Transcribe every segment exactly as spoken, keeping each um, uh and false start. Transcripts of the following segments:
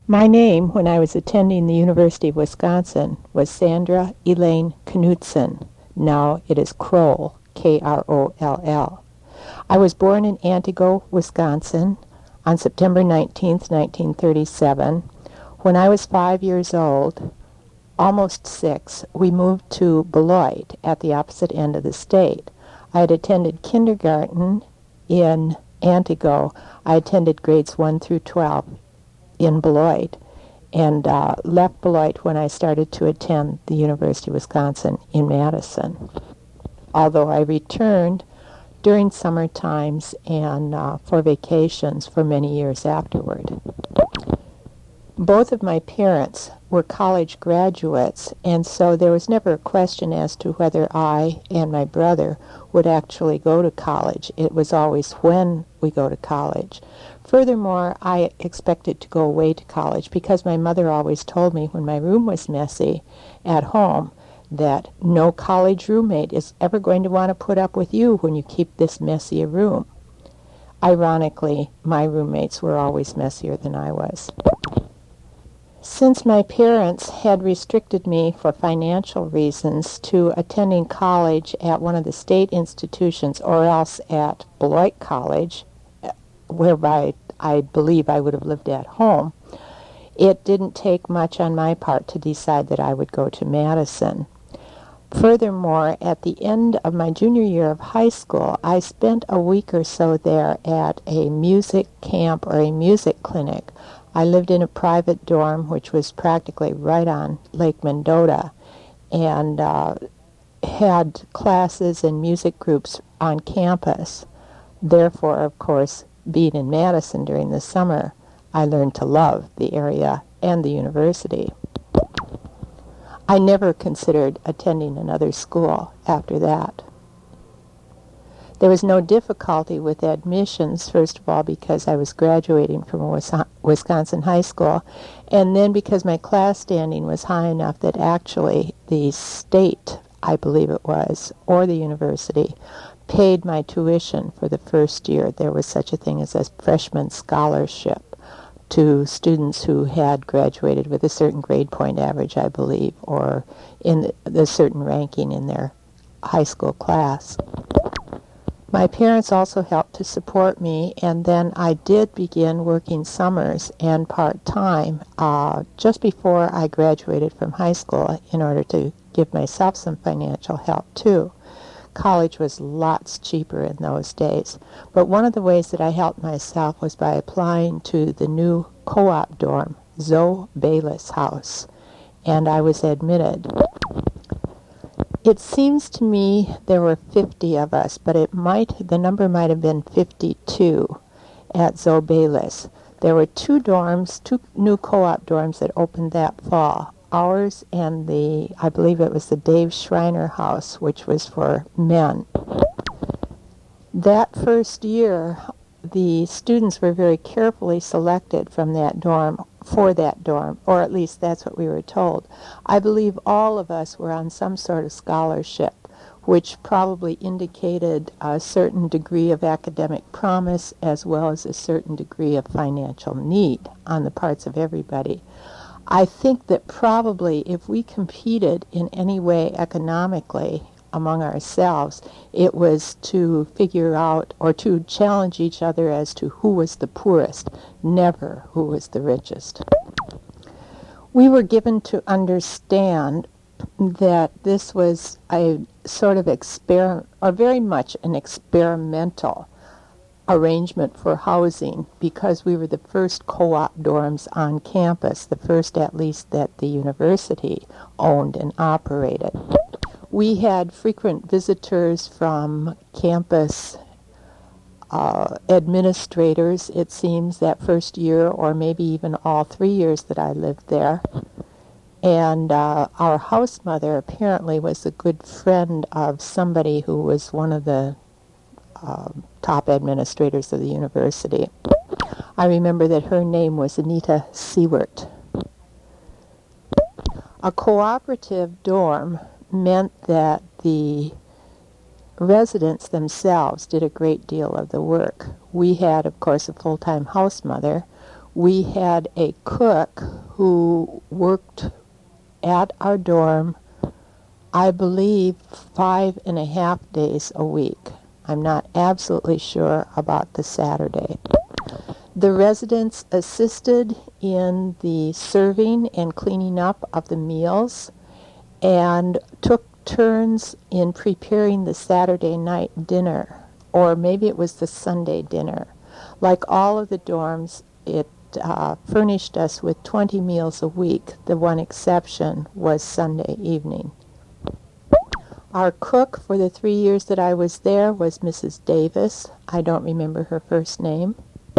My name, when I was attending the University of Wisconsin, was Sandra Elaine Knudsen. Now it is Kroll, K R O L L. I was born in Antigo, Wisconsin, on September nineteenth, nineteen thirty-seven. When I was five years old, almost six, we moved to Beloit at the opposite end of the state. I had attended kindergarten in Antigo. I attended grades one through twelve in Beloit, and uh, left Beloit when I started to attend the University of Wisconsin in Madison. Although I returned during summer times and uh, for vacations for many years afterward. Both of my parents were college graduates, and so there was never a question as to whether I and my brother would actually go to college. It was always when we go to college. Furthermore, I expected to go away to college because my mother always told me when my room was messy at home that no college roommate is ever going to want to put up with you when you keep this messy a room. Ironically, my roommates were always messier than I was. Since my parents had restricted me for financial reasons to attending college at one of the state institutions or else at Beloit College, whereby I believe I would have lived at home, it didn't take much on my part to decide that I would go to Madison. Furthermore, at the end of my junior year of high school, I spent a week or so there at a music camp or a music clinic. I lived in a private dorm, which was practically right on Lake Mendota, and uh, had classes and music groups on campus. Therefore, of course, being in Madison during the summer, I learned to love the area and the university. I never considered attending another school after that. There was no difficulty with admissions, first of all because I was graduating from a Wisconsin high school, and then because my class standing was high enough that actually the state, I believe it was, or the university, paid my tuition for the first year. There was such a thing as a freshman scholarship to students who had graduated with a certain grade point average, I believe, or in the certain ranking in their high school class. My parents also helped to support me, and then I did begin working summers and part-time uh, just before I graduated from high school in order to give myself some financial help too. College was lots cheaper in those days, but one of the ways that I helped myself was by applying to the new co-op dorm, Zoe Bayless House, and I was admitted. It seems to me there were fifty of us, but it might the number might have been fifty-two at Zoe Bayless. There were two dorms, two new co-op dorms that opened that fall. Ours and the, I believe it was the Dave Schreiner House, which was for men. That first year, the students were very carefully selected from that dorm for that dorm, or at least that's what we were told. I believe all of us were on some sort of scholarship, which probably indicated a certain degree of academic promise as well as a certain degree of financial need on the parts of everybody. I think that probably if we competed in any way economically among ourselves, it was to figure out or to challenge each other as to who was the poorest, never who was the richest. We were given to understand that this was a sort of experiment, or very much an experimental arrangement for housing, because we were the first co-op dorms on campus, the first at least that the university owned and operated. We had frequent visitors from campus uh, administrators, it seems, that first year, or maybe even all three years that I lived there. And uh, our house mother apparently was a good friend of somebody who was one of the uh, top administrators of the university. I remember that her name was Anita Seward. A cooperative dorm meant that the residents themselves did a great deal of the work. We had, of course, a full-time house mother. We had a cook who worked at our dorm, I believe, five and a half days a week. I'm not absolutely sure about the Saturday. The residents assisted in the serving and cleaning up of the meals and took turns in preparing the Saturday night dinner, or maybe it was the Sunday dinner. Like all of the dorms, it uh, furnished us with twenty meals a week. The one exception was Sunday evening. Our cook for the three years that I was there was Missus Davis. I don't remember her first name.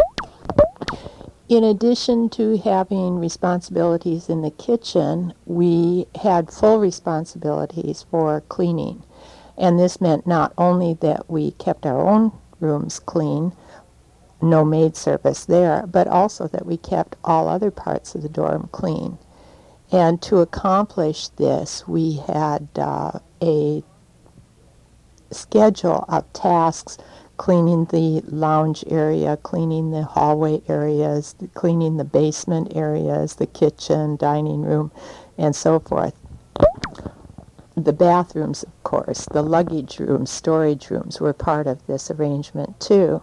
In addition to having responsibilities in the kitchen, we had full responsibilities for cleaning. And this meant not only that we kept our own rooms clean, no maid service there, but also that we kept all other parts of the dorm clean. And to accomplish this, we had uh, a schedule of tasks: cleaning the lounge area, cleaning the hallway areas, cleaning the basement areas, the kitchen, dining room, and so forth. The bathrooms, of course, the luggage rooms, storage rooms were part of this arrangement too.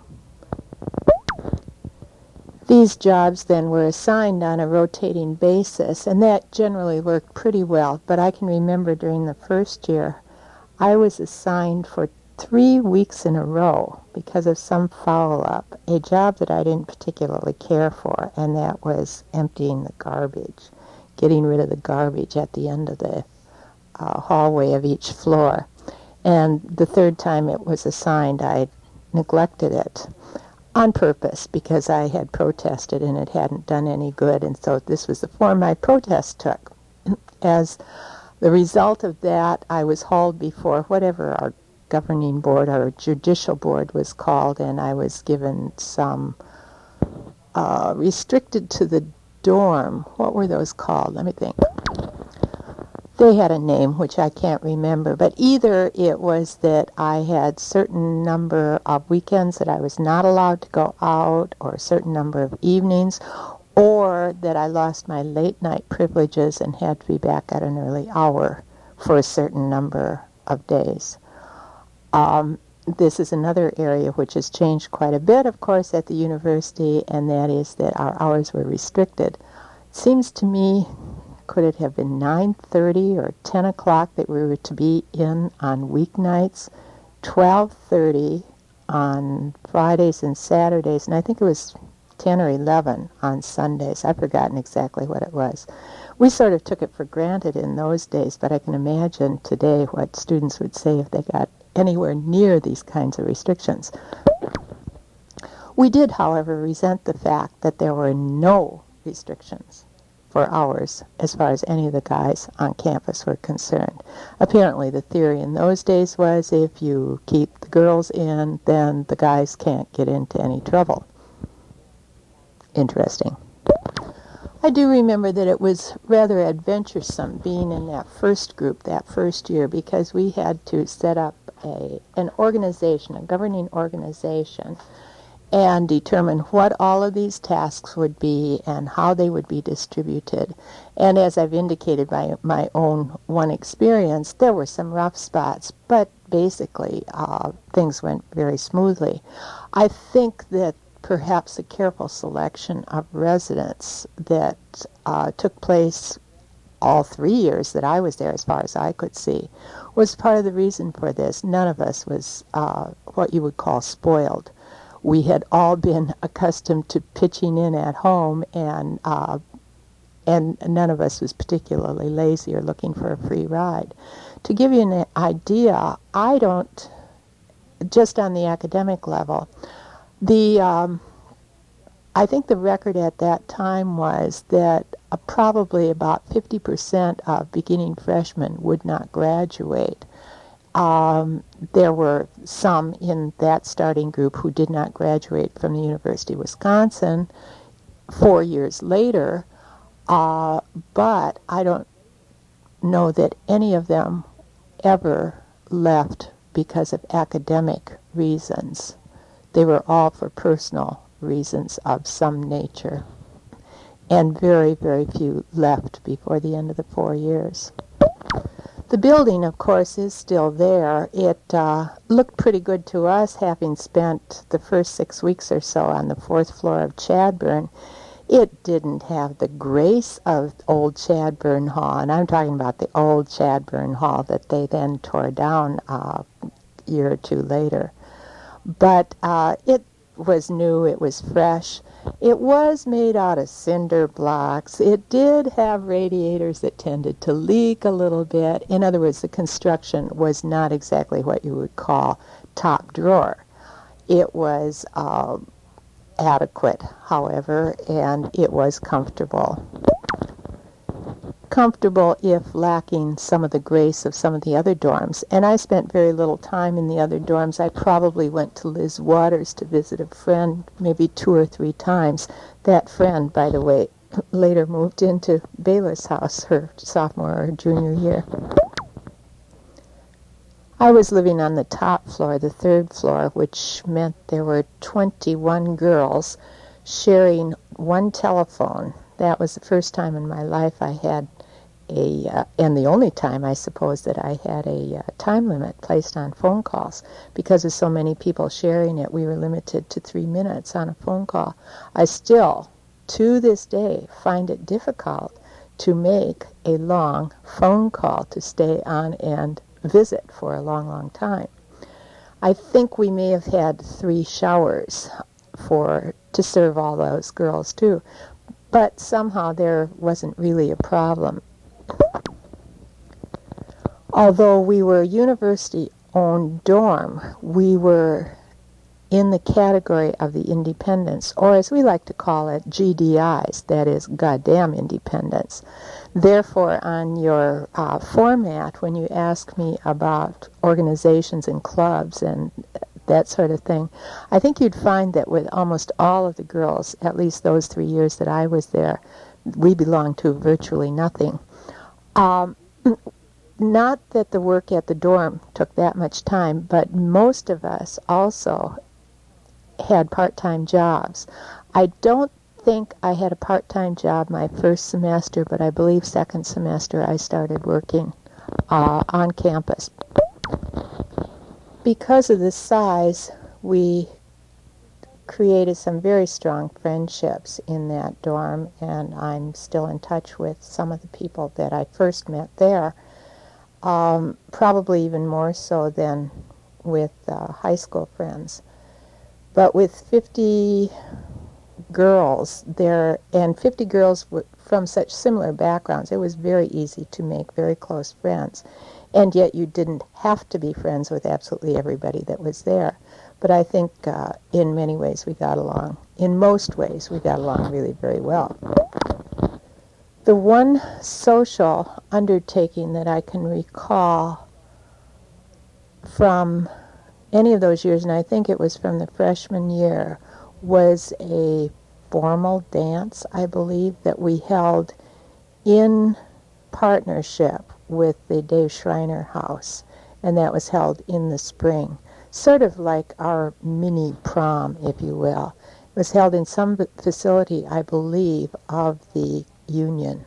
These jobs then were assigned on a rotating basis, and that generally worked pretty well. But I can remember during the first year, I was assigned for three weeks in a row, because of some foul-up, a job that I didn't particularly care for, and that was emptying the garbage, getting rid of the garbage at the end of the uh, hallway of each floor. And the third time it was assigned, I neglected it on purpose, because I had protested and it hadn't done any good, and so this was the form my protest took. As the result of that, I was hauled before whatever our governing board or judicial board was called, and I was given some uh, restricted to the dorm. What were those called? Let me think. They had a name which I can't remember, but either it was that I had certain number of weekends that I was not allowed to go out, or a certain number of evenings, or that I lost my late night privileges and had to be back at an early hour for a certain number of days. Um, this is another area which has changed quite a bit, of course, at the university, and that is that our hours were restricted. It seems to me, could it have been nine thirty or ten o'clock that we were to be in on weeknights, twelve thirty on Fridays and Saturdays, and I think it was ten or eleven on Sundays. I've forgotten exactly what it was. We sort of took it for granted in those days, but I can imagine today what students would say if they got anywhere near these kinds of restrictions. We did, however, resent the fact that there were no restrictions for hours as far as any of the guys on campus were concerned. Apparently the theory in those days was if you keep the girls in, then the guys can't get into any trouble. Interesting. I do remember that it was rather adventuresome being in that first group that first year, because we had to set up a an organization, a governing organization, and determine what all of these tasks would be and how they would be distributed. And as I've indicated by my own one experience, there were some rough spots, but basically uh, things went very smoothly. I think that perhaps a careful selection of residents that uh, took place all three years that I was there, as far as I could see, was part of the reason for this. None of us was uh, what you would call spoiled. We had all been accustomed to pitching in at home, and uh, and none of us was particularly lazy or looking for a free ride. To give you an idea, I don't, just on the academic level, the um, I think the record at that time was that uh, probably about fifty percent of beginning freshmen would not graduate. Um, there were some in that starting group who did not graduate from the University of Wisconsin four years later, uh, but I don't know that any of them ever left because of academic reasons. They were all for personal reasons of some nature. and very, very few left before the end of the four years. The building, of course, is still there. It uh, looked pretty good to us, having spent the first six weeks or so on the fourth floor of Chadbourn. It didn't have the grace of old Chadbourn Hall, and I'm talking about the old Chadbourn Hall that they then tore down uh, a year or two later. But uh, it was new, it was fresh. It was made out of cinder blocks. It did have radiators that tended to leak a little bit. In other words, the construction was not exactly what you would call top drawer. It was uh, adequate, however, and it was comfortable. Comfortable if lacking some of the grace of some of the other dorms. And I spent very little time in the other dorms. I probably went to Liz Waters to visit a friend maybe two or three times. That friend, by the way, later moved into Baylor's house her sophomore or junior year. I was living on the top floor, the third floor, which meant there were twenty-one girls sharing one telephone. That was the first time in my life I had a, uh, and the only time, I suppose, that I had a uh, time limit placed on phone calls. Because of so many people sharing it, we were limited to three minutes on a phone call. I still, to this day, find it difficult to make a long phone call to stay on and visit for a long, long time. I think we may have had three showers for to serve all those girls, too. But somehow there wasn't really a problem. Although we were a university-owned dorm, we were in the category of the independents, or as we like to call it, G D Is, that is, goddamn independents. Therefore, on your uh, format, when you ask me about organizations and clubs and that sort of thing, I think you'd find that with almost all of the girls, at least those three years that I was there, we belonged to virtually nothing. Um, not that the work at the dorm took that much time, but most of us also had part-time jobs. I don't think I had a part-time job my first semester, but I believe second semester I started working uh, on campus. Because of the size, we created some very strong friendships in that dorm, and I'm still in touch with some of the people that I first met there, um, probably even more so than with uh, high school friends. But with fifty girls there, and fifty girls w- from such similar backgrounds, it was very easy to make very close friends. And yet you didn't have to be friends with absolutely everybody that was there. But I think uh, in many ways we got along. In most ways we got along really very well. The one social undertaking that I can recall from any of those years, and I think it was from the freshman year, was a formal dance, I believe, that we held in partnership with the Dave Schreiner House, and that was held in the spring, sort of like our mini prom, if you will. It was held in some facility, I believe, of the Union.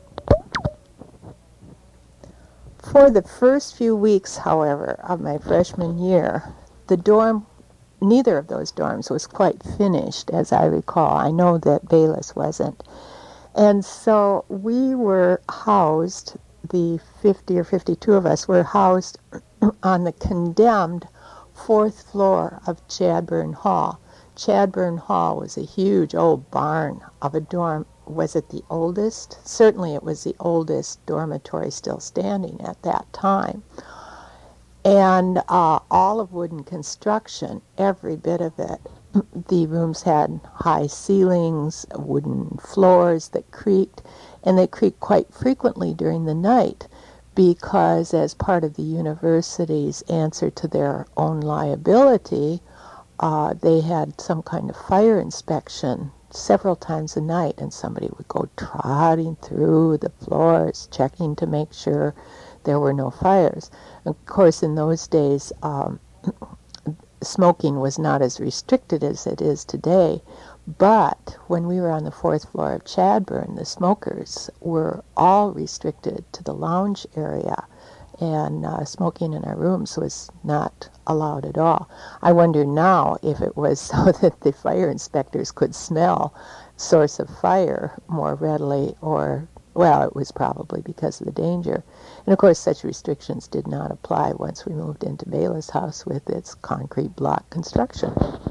For the first few weeks, however, of my freshman year, the dorm, neither of those dorms was quite finished, as I recall. I know that Bayless wasn't. And so we were housed, the fifty or fifty-two of us were housed on the condemned fourth floor of Chadbourn Hall. Chadbourn Hall was a huge old barn of a dorm. Was it the oldest? Certainly it was the oldest dormitory still standing at that time. And uh, all of wooden construction, every bit of it. The rooms had high ceilings, wooden floors that creaked, and they creaked quite frequently during the night because as part of the university's answer to their own liability, uh, they had some kind of fire inspection several times a night, and somebody would go trotting through the floors, checking to make sure there were no fires. Of course, in those days, um, smoking was not as restricted as it is today, But when we were on the fourth floor of Chadbourne, the smokers were all restricted to the lounge area, and uh, smoking in our rooms was not allowed at all. I wonder now if it was so that the fire inspectors could smell source of fire more readily, or, well, it was probably because of the danger. And of course, such restrictions did not apply once we moved into Bayless House with its concrete block construction.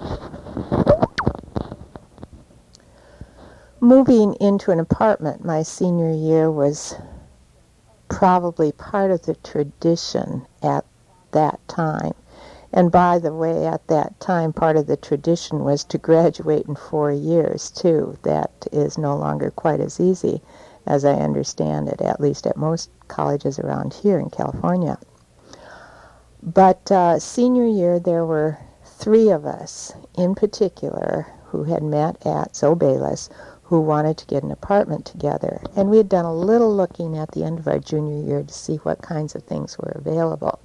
Moving into an apartment my senior year was probably part of the tradition at that time. And by the way, at that time, part of the tradition was to graduate in four years, too. That is no longer quite as easy, as I understand it, at least at most colleges around here in California. But uh, senior year, there were three of us in particular who had met at Zoe Bayless, who wanted to get an apartment together. And we had done a little looking at the end of our junior year to see what kinds of things were available.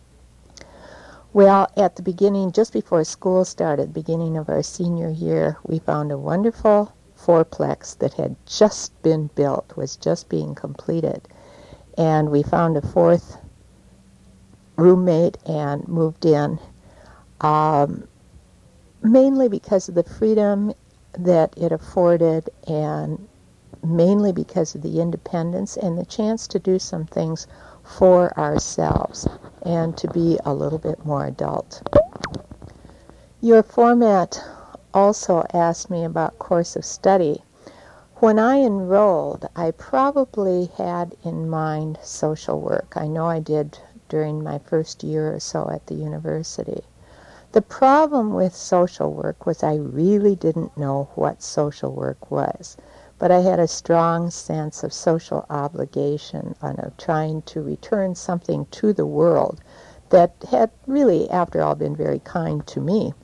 Well, at the beginning, just before school started, beginning of our senior year, we found a wonderful fourplex that had just been built, was just being completed. And we found a fourth roommate and moved in, um, mainly because of the freedom that it afforded, and mainly because of the independence and the chance to do some things for ourselves and to be a little bit more adult. Your format also asked me about course of study. When I enrolled, I probably had in mind social work. I know I did during my first year or so at the university. The problem with social work was I really didn't know what social work was, but I had a strong sense of social obligation and of trying to return something to the world that had really, after all, been very kind to me.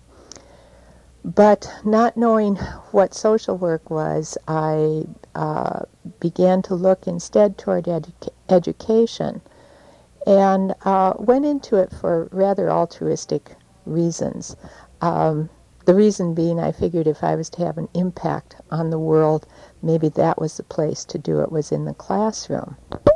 But not knowing what social work was, I uh, began to look instead toward edu- education and uh, went into it for rather altruistic reasons. Um, the reason being, I figured if I was to have an impact on the world, maybe that was the place to do it, was in the classroom.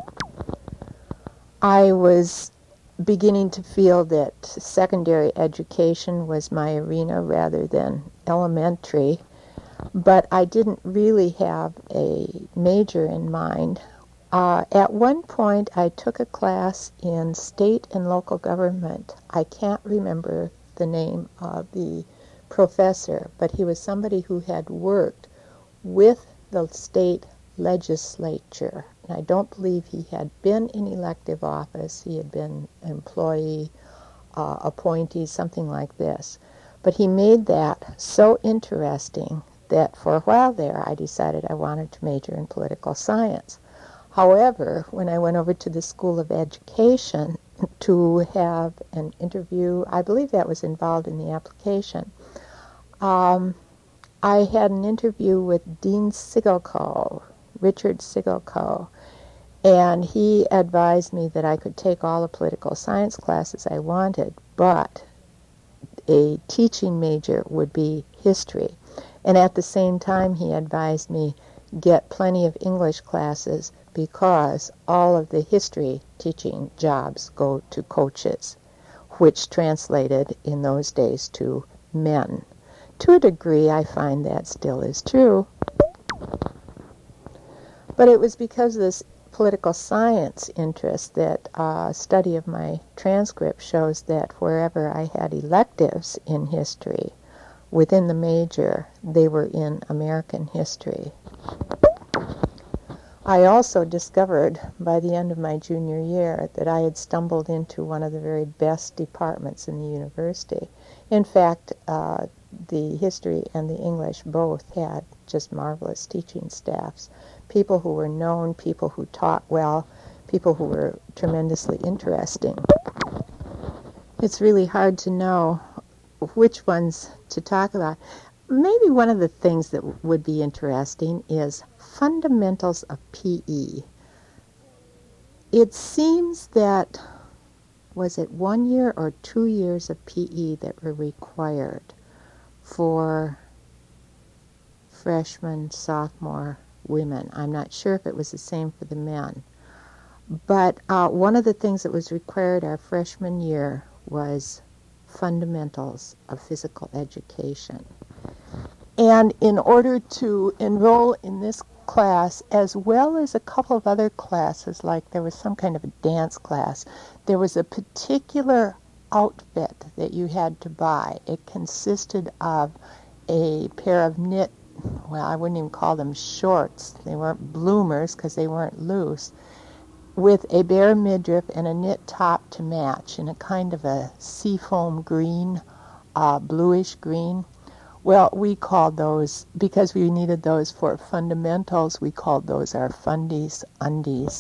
I was beginning to feel that secondary education was my arena rather than elementary, but I didn't really have a major in mind. Uh, at one point, I took a class in state and local government. I can't remember the name of the professor, but he was somebody who had worked with the state legislature. And I don't believe he had been in elective office. He had been employee, uh, appointee, something like this. But he made that so interesting that for a while there I decided I wanted to major in political science. However, when I went over to the School of Education to have an interview, I believe that was involved in the application, um, I had an interview with Dean Sigelko, Richard Sigelko, and he advised me that I could take all the political science classes I wanted, but a teaching major would be history. And at the same time, he advised me get plenty of English classes because all of the history teaching jobs go to coaches, which translated in those days to men. To a degree, I find that still is true. But it was because of this political science interest that uh, study of my transcript shows that wherever I had electives in history, within the major, they were in American history. I also discovered by the end of my junior year that I had stumbled into one of the very best departments in the university. In fact, uh, the history and the English both had just marvelous teaching staffs. People who were known, people who taught well, people who were tremendously interesting. It's really hard to know which ones to talk about. Maybe one of the things that would be interesting is fundamentals of P E. It seems that, was it one year or two years of P E that were required for freshman, sophomore women. I'm not sure if it was the same for the men. But uh, one of the things that was required our freshman year was fundamentals of physical education. And in order to enroll in this class, as well as a couple of other classes, like there was some kind of a dance class, there was a particular outfit that you had to buy. It consisted of a pair of knit, well, I wouldn't even call them shorts. They weren't bloomers because they weren't loose, with a bare midriff and a knit top to match in a kind of a seafoam green, uh, bluish green. Well, we called those, because we needed those for fundamentals, we called those our fundies undies.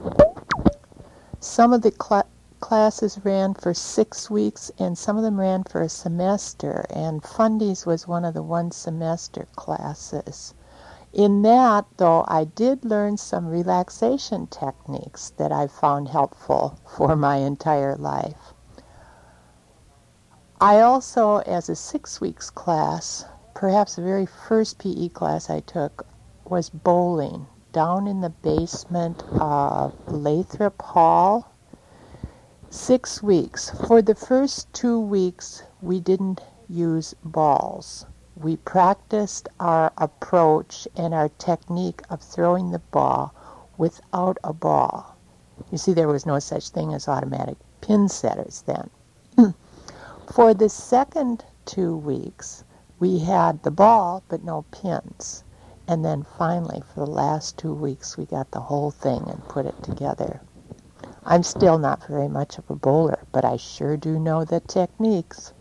Some of the cl- classes ran for six weeks and some of them ran for a semester, and fundies was one of the one semester classes. In that, though, I did learn some relaxation techniques that I found helpful for my entire life. I also, as a six weeks class, perhaps the very first P E class I took was bowling down in the basement of Lathrop Hall. Six weeks. For the first two weeks, we didn't use balls. We practiced our approach and our technique of throwing the ball without a ball. You see, there was no such thing as automatic pin setters then. For the second two weeks, we had the ball but no pins. And then finally, for the last two weeks, we got the whole thing and put it together. I'm still not very much of a bowler, but I sure do know the techniques.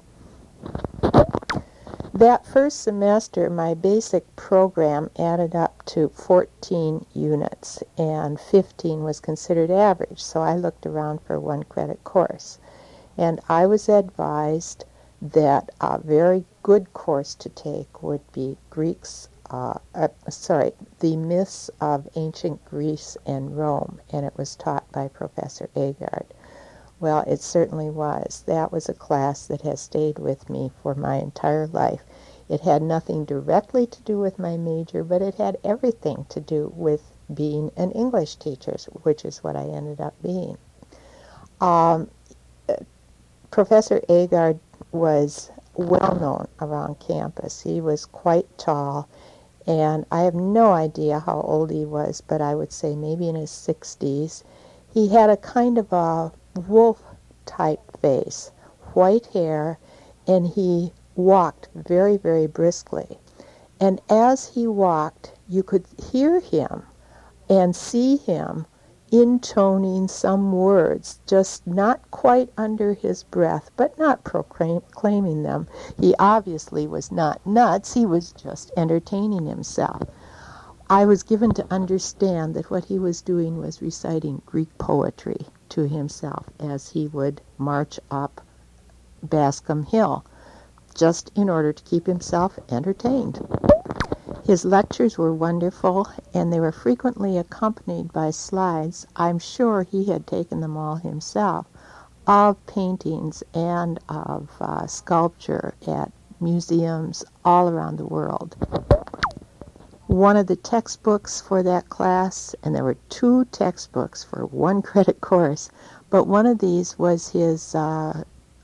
That first semester, my basic program added up to fourteen units, and fifteen was considered average, so I looked around for a one-credit course. And I was advised that a very good course to take would be Greeks, uh, uh, sorry, the myths of ancient Greece and Rome, and it was taught by Professor Agard. Well, it certainly was. That was a class that has stayed with me for my entire life. It had nothing directly to do with my major, but it had everything to do with being an English teacher, which is what I ended up being. Um, Professor Agard was well known around campus. He was quite tall, and I have no idea how old he was, but I would say maybe in his sixties. He had a kind of a wolf-type face, white hair, and he walked very, very briskly. And as he walked, you could hear him and see him intoning some words, just not quite under his breath, but not proclaiming them. He obviously was not nuts, he was just entertaining himself. I was given to understand that what he was doing was reciting Greek poetry to himself as he would march up Bascom Hill, just in order to keep himself entertained. His lectures were wonderful, and they were frequently accompanied by slides. I'm sure he had taken them all himself, of paintings and of uh, sculpture at museums all around the world. One of the textbooks for that class, and there were two textbooks for one credit course, but one of these was his uh,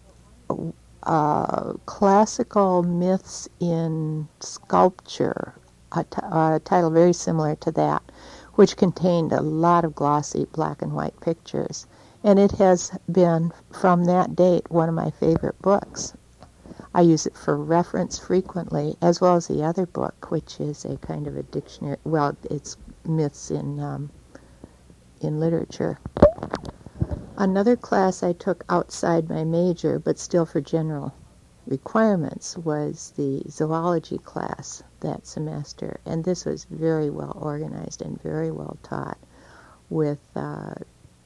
uh, Classical Myths in Sculpture, a, t- a title very similar to that, which contained a lot of glossy black and white pictures. And it has been, from that date, one of my favorite books. I use it for reference frequently, as well as the other book, which is a kind of a dictionary. Well, it's myths in um, in literature. Another class I took outside my major, but still for general requirements, was the zoology class that semester. And this was very well organized and very well taught, with uh,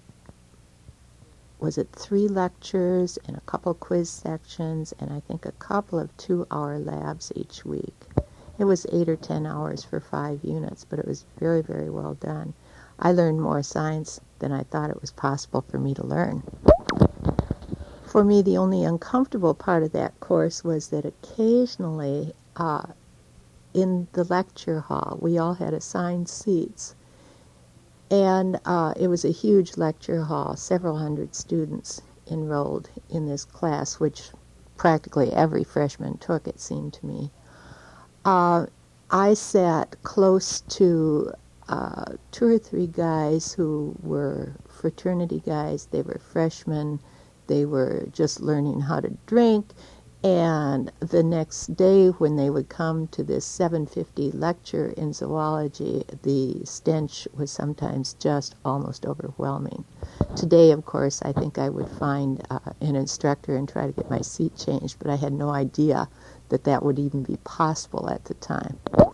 was it three lectures and a couple quiz sections and I think a couple of two-hour labs each week. It was eight or ten hours for five units, but it was very, very well done. I learned more science than I thought it was possible for me to learn. For me, the only uncomfortable part of that course was that occasionally uh, in the lecture hall. We all had assigned seats. And uh, it was a huge lecture hall, several hundred students enrolled in this class, which practically every freshman took, it seemed to me. Uh, I sat close to uh, two or three guys who were fraternity guys. They were freshmen. They were just learning how to drink. And the next day when they would come to this seven fifty lecture in zoology, the stench was sometimes just almost overwhelming. Today, of course, I think I would find uh, an instructor and try to get my seat changed, but I had no idea that that would even be possible at the time.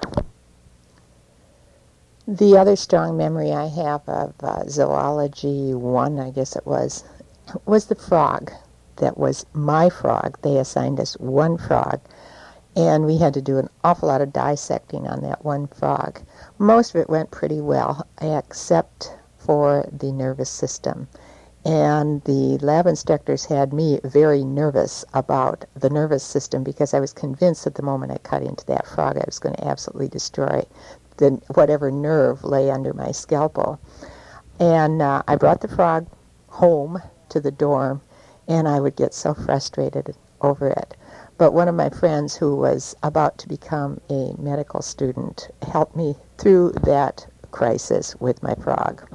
The other strong memory I have of uh, Zoology one, I guess it was, was the frog. That was my frog. They assigned us one frog, and we had to do an awful lot of dissecting on that one frog. Most of it went pretty well, except for the nervous system. And the lab instructors had me very nervous about the nervous system because I was convinced that the moment I cut into that frog, I was going to absolutely destroy the, whatever nerve lay under my scalpel. And uh, I brought the frog home to the dorm, and I would get so frustrated over it. But one of my friends who was about to become a medical student helped me through that crisis with my frog.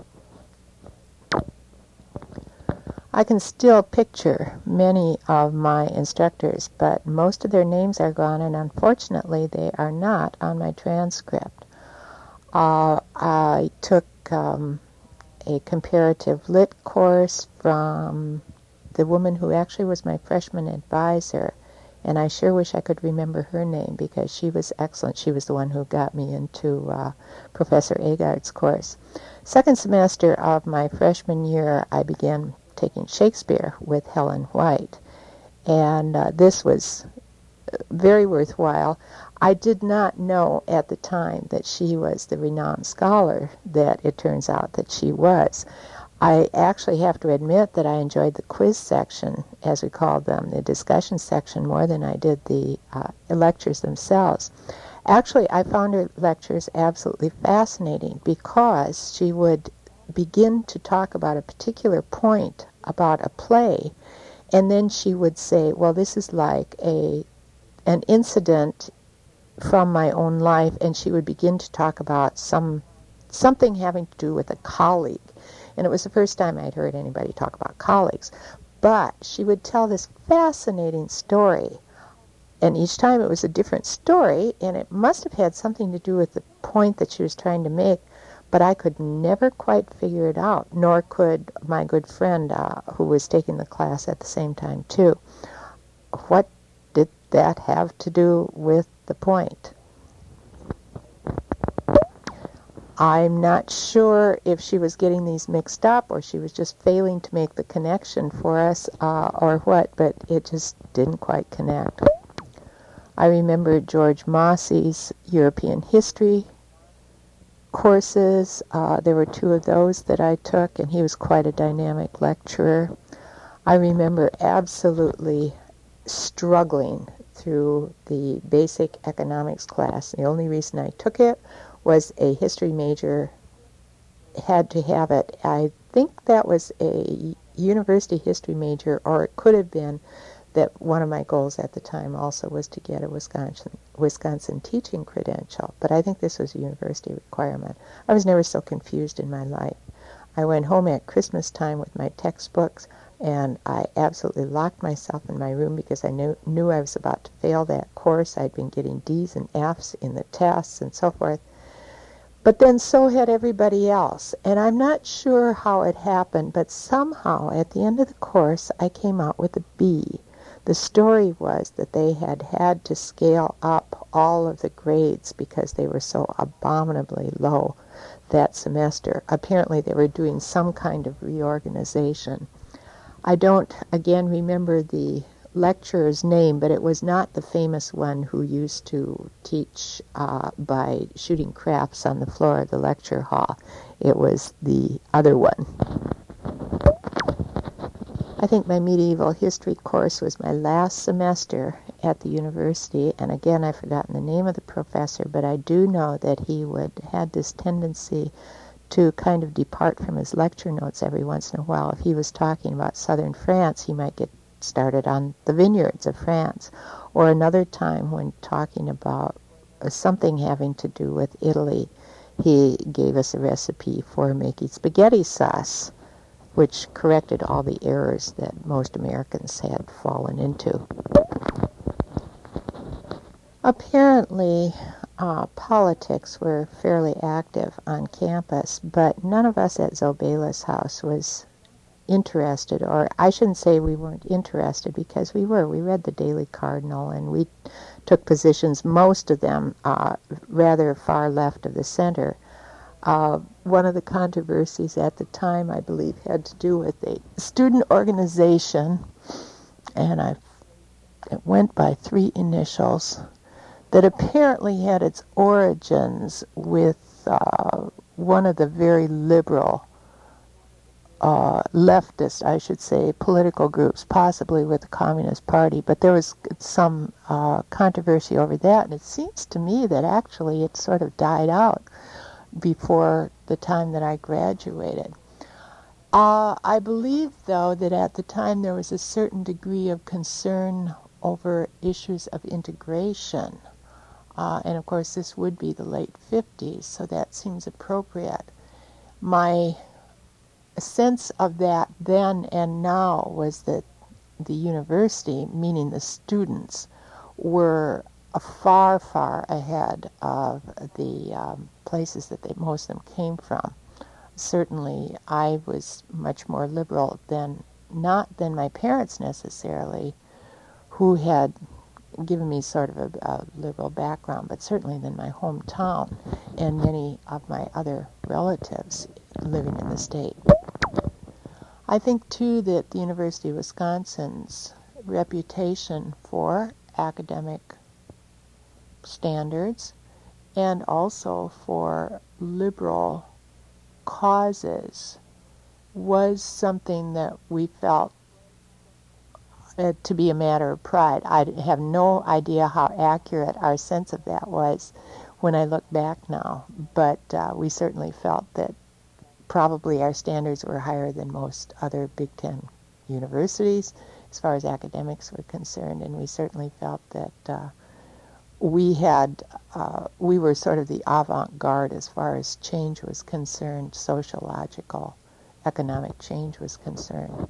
I can still picture many of my instructors, but most of their names are gone, and unfortunately they are not on my transcript. Uh, I took um, a comparative lit course from the woman who actually was my freshman advisor, and I sure wish I could remember her name because she was excellent. She was the one who got me into uh, Professor Agard's course. Second semester of my freshman year, I began taking Shakespeare with Helen White, and uh, this was very worthwhile. I did not know at the time that she was the renowned scholar that it turns out that she was. I actually have to admit that I enjoyed the quiz section, as we called them, the discussion section, more than I did the uh, lectures themselves. Actually, I found her lectures absolutely fascinating because she would begin to talk about a particular point about a play, and then she would say, well, this is like a an incident from my own life, and she would begin to talk about some something having to do with a colleague. And it was the first time I'd heard anybody talk about colleagues. But she would tell this fascinating story, and each time it was a different story, and it must have had something to do with the point that she was trying to make, but I could never quite figure it out, nor could my good friend uh, who was taking the class at the same time too. What did that have to do with the point? I'm not sure if she was getting these mixed up or she was just failing to make the connection for us uh, or what, but it just didn't quite connect. I remember George Mossey's European history courses. Uh, there were two of those that I took, and he was quite a dynamic lecturer. I remember absolutely struggling through the basic economics class. The only reason I took it was a history major had to have it. I think that was a university history major, or it could have been that one of my goals at the time also was to get a Wisconsin, Wisconsin teaching credential. But I think this was a university requirement. I was never so confused in my life. I went home at Christmas time with my textbooks, and I absolutely locked myself in my room because I knew, knew I was about to fail that course. I'd been getting D's and F's in the tests and so forth. But then so had everybody else. And I'm not sure how it happened, but somehow at the end of the course I came out with a B. The story was that they had had to scale up all of the grades because they were so abominably low that semester. Apparently they were doing some kind of reorganization. I don't, again, remember the lecturer's name, but it was not the famous one who used to teach uh, by shooting craps on the floor of the lecture hall. It was the other one. I think my medieval history course was my last semester at the university, and again, I've forgotten the name of the professor, but I do know that he would had this tendency to kind of depart from his lecture notes every once in a while. If he was talking about southern France, he might get started on the vineyards of France, or another time when talking about something having to do with Italy, he gave us a recipe for making spaghetti sauce, which corrected all the errors that most Americans had fallen into. Apparently, uh, politics were fairly active on campus, but none of us at Zobalis House was interested, or I shouldn't say we weren't interested, because we were. We read the Daily Cardinal, and we took positions, most of them uh, rather far left of the center. Uh, one of the controversies at the time, I believe, had to do with a student organization, and I, it went by three initials, that apparently had its origins with uh, one of the very liberal, uh, leftist, I should say, political groups, possibly with the Communist Party, but there was some uh, controversy over that, and it seems to me that actually it sort of died out before the time that I graduated. Uh, I believe, though, that at the time there was a certain degree of concern over issues of integration. Uh, and, of course, this would be the late fifties, so that seems appropriate. My sense of that then and now was that the university, meaning the students, were far, far ahead of the um, places that they, most of them came from. Certainly, I was much more liberal than, not than my parents necessarily, who had given me sort of a, a liberal background, but certainly than my hometown and many of my other relatives living in the state. I think, too, that the University of Wisconsin's reputation for academic standards and also for liberal causes was something that we felt uh, to be a matter of pride. I have no idea how accurate our sense of that was when I look back now, but uh, we certainly felt that probably our standards were higher than most other Big Ten universities as far as academics were concerned, and we certainly felt that uh, we had, uh, we were sort of the avant-garde as far as change was concerned, sociological, economic change was concerned.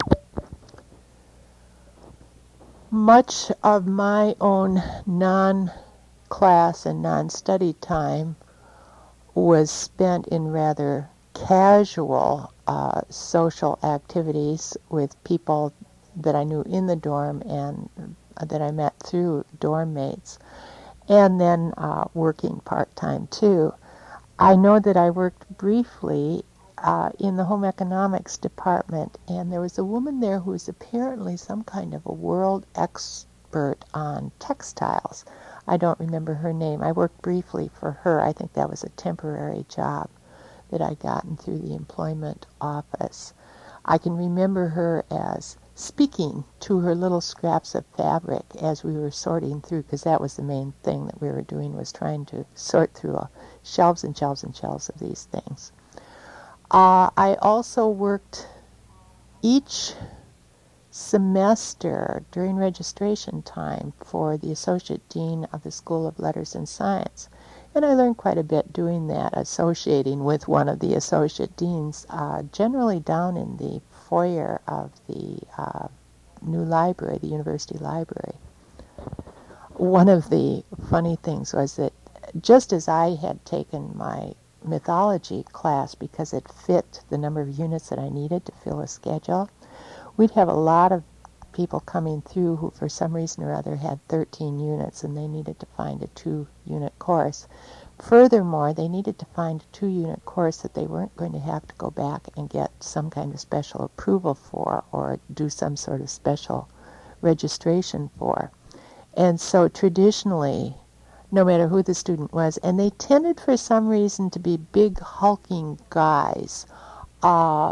Much of my own non-class and non-study time was spent in rather casual uh, social activities with people that I knew in the dorm and that I met through dorm mates, and then uh, working part-time too. I know that I worked briefly uh, in the home economics department, and there was a woman there who was apparently some kind of a world expert on textiles. I don't remember her name. I worked briefly for her. I think that was a temporary job that I'd gotten through the employment office. I can remember her as speaking to her little scraps of fabric as we were sorting through, because that was the main thing that we were doing, was trying to sort through uh, shelves and shelves and shelves of these things. Uh, I also worked each semester during registration time for the Associate Dean of the School of Letters and Science. And I learned quite a bit doing that, associating with one of the associate deans, uh, generally down in the foyer of the uh, new library, the university library. One of the funny things was that just as I had taken my mythology class because it fit the number of units that I needed to fill a schedule, we'd have a lot of people coming through who for some reason or other had thirteen units and they needed to find a two-unit course. Furthermore, they needed to find a two-unit course that they weren't going to have to go back and get some kind of special approval for or do some sort of special registration for. And so traditionally, no matter who the student was, and they tended for some reason to be big hulking guys, uh,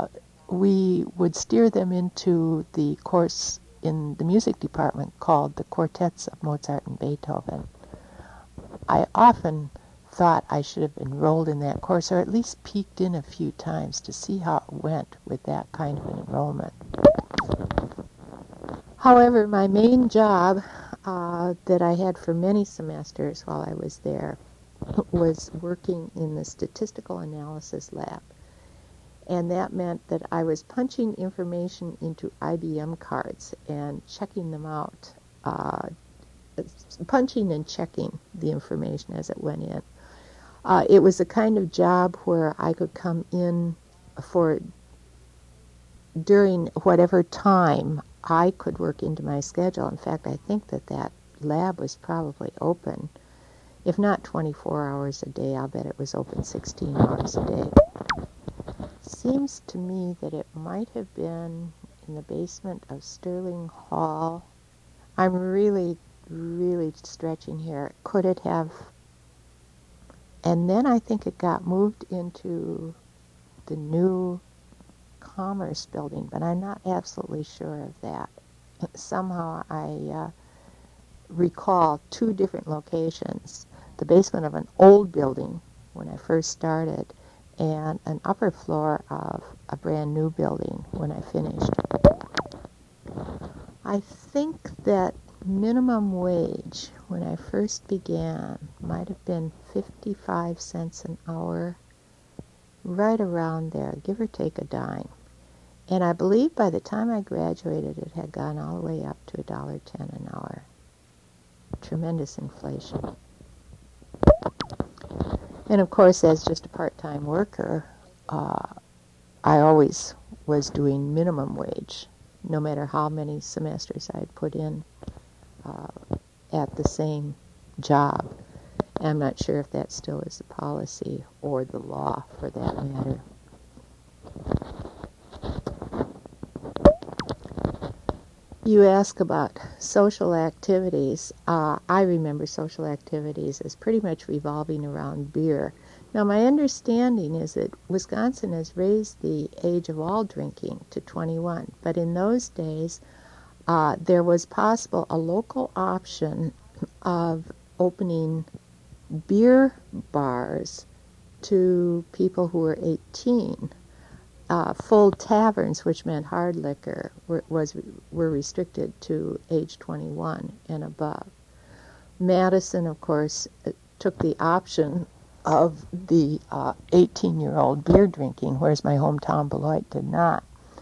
we would steer them into the course in the music department called the Quartets of Mozart and Beethoven. I often thought I should have enrolled in that course, or at least peeked in a few times to see how it went with that kind of an enrollment. However, my main job uh, that I had for many semesters while I was there was working in the statistical analysis lab. And that meant that I was punching information into I B M cards and checking them out, uh, punching and checking the information as it went in. Uh, it was a kind of job where I could come in for during whatever time I could work into my schedule. In fact, I think that that lab was probably open, if not twenty-four hours a day, I'll bet it was open sixteen hours a day. Seems to me that it might have been in the basement of Sterling Hall. I'm really, really stretching here. Could it have? And then I think it got moved into the new Commerce building, but I'm not absolutely sure of that. Somehow I uh, recall two different locations. The basement of an old building when I first started, and an upper floor of a brand new building when I finished. I think that minimum wage when I first began might have been fifty-five cents an hour, right around there, give or take a dime. And I believe by the time I graduated it had gone all the way up to a dollar ten an hour. Tremendous inflation. And of course, as just a part-time worker, uh, I always was doing minimum wage, no matter how many semesters I'd put in uh, at the same job. And I'm not sure if that still is the policy or the law, for that matter. You ask about social activities. Uh, I remember social activities as pretty much revolving around beer. Now, my understanding is that Wisconsin has raised the age of all drinking to twenty-one, but in those days, uh, there was possible a local option of opening beer bars to people who were eighteen. Uh, full taverns, which meant hard liquor, were, was, were restricted to age twenty-one and above. Madison, of course, took the option of the uh, eighteen-year-old beer drinking, whereas my hometown Beloit did not.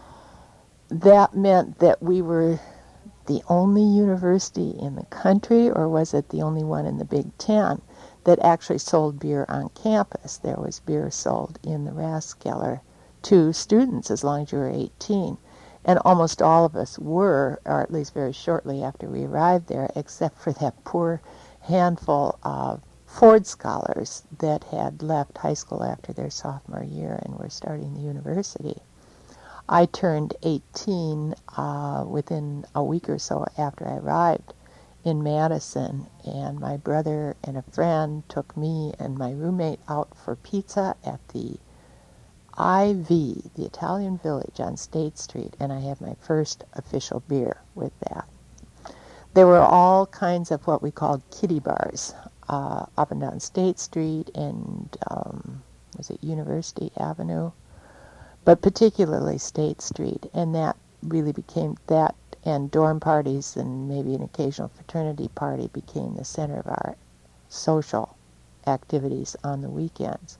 That meant that we were the only university in the country, or was it the only one in the Big Ten, that actually sold beer on campus. There was beer sold in the Rathskeller to students as long as you were eighteen. And almost all of us were, or at least very shortly after we arrived there, except for that poor handful of Ford scholars that had left high school after their sophomore year and were starting the university. I turned eighteen uh, within a week or so after I arrived in Madison, and my brother and a friend took me and my roommate out for pizza at the I V, the Italian Village on State Street, and I had my first official beer with that. There were all kinds of what we called kiddie bars uh, up and down State Street and, um, was it University Avenue? But particularly State Street, and that really became, that and dorm parties and maybe an occasional fraternity party became the center of our social activities on the weekends.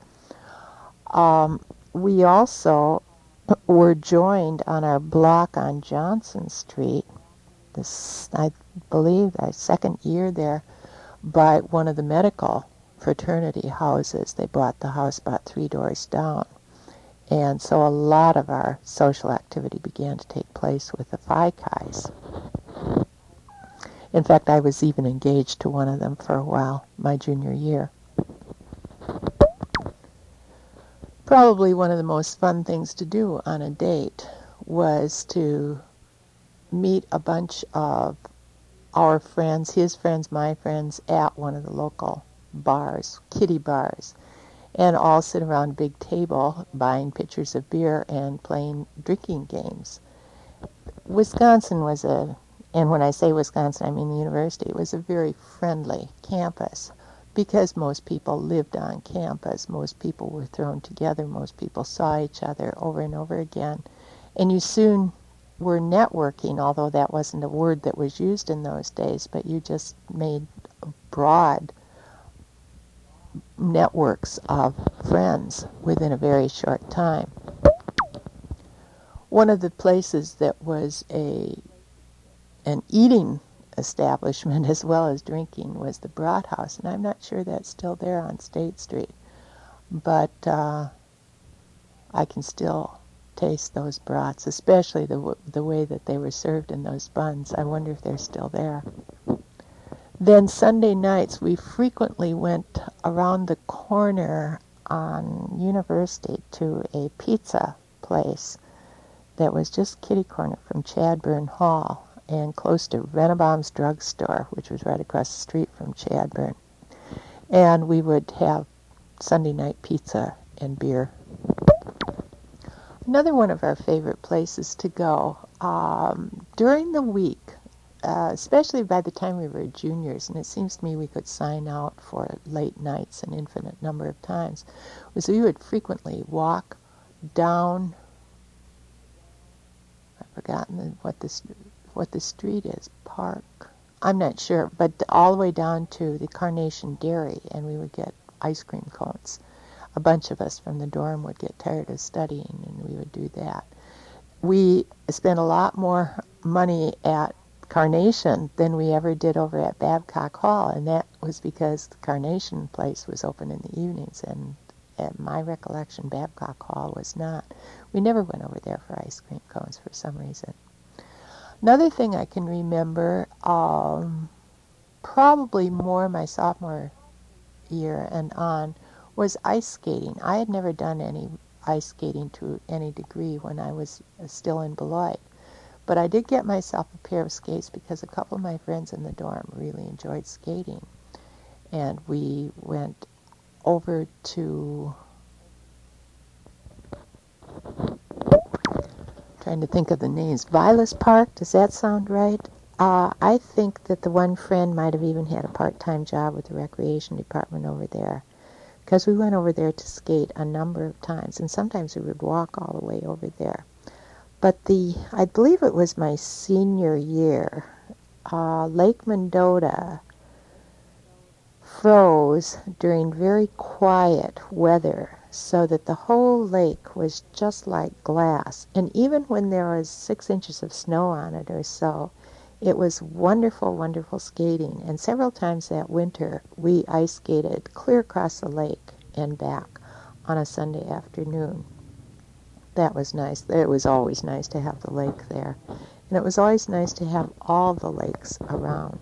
Um, we also were joined on our block on Johnson Street, this, I believe, our second year there, by one of the medical fraternity houses. They bought the house about three doors down. And so a lot of our social activity began to take place with the Phi Chi's. In fact, I was even engaged to one of them for a while, my junior year. Probably one of the most fun things to do on a date was to meet a bunch of our friends, his friends, my friends, at one of the local bars, kiddie bars. and all sit around a big table buying pitchers of beer and playing drinking games. Wisconsin was a, and when I say Wisconsin, I mean the university, it was a very friendly campus because most people lived on campus. Most people were thrown together. Most people saw each other over and over again. And you soon were networking, although that wasn't a word that was used in those days, but you just made broad networks of friends within a very short time. One of the places that was a an eating establishment as well as drinking was the Brat House, and I'm not sure that's still there on State Street, but uh, I can still taste those brats, especially the w- the way that they were served in those buns. I wonder if they're still there. Then Sunday nights we frequently went around the corner on University to a pizza place that was just kitty corner from Chadbourne Hall and close to Rennebaum's drugstore, which was right across the street from Chadbourne. And we would have Sunday night pizza and beer. Another one of our favorite places to go um, during the week, uh, especially by the time we were juniors, and it seems to me we could sign out for late nights an infinite number of times, was we would frequently walk down, I've forgotten the, what this what the street is, Park, I'm not sure, but all the way down to the Carnation Dairy, and we would get ice cream cones. A bunch of us from the dorm would get tired of studying, and we would do that. We spent a lot more money at Carnation than we ever did over at Babcock Hall, and that was because the Carnation place was open in the evenings, and at my recollection, Babcock Hall was not. We never went over there for ice cream cones for some reason. Another thing I can remember, um, probably more my sophomore year and on, was ice skating. I had never done any ice skating to any degree when I was still in Beloit, but I did get myself a pair of skates because a couple of my friends in the dorm really enjoyed skating, and we went over to, trying to think of the names, Vilas Park, does that sound right? Uh, I think that the one friend might have even had a part-time job with the recreation department over there, because we went over there to skate a number of times, and sometimes we would walk all the way over there. But the, I believe it was my senior year, uh, Lake Mendota froze during very quiet weather, so that the whole lake was just like glass. And even when there was six inches of snow on it or so, it was wonderful, wonderful skating. And several times that winter, we ice skated clear across the lake and back on a Sunday afternoon. That was nice. It was always nice to have the lake there. And it was always nice to have all the lakes around.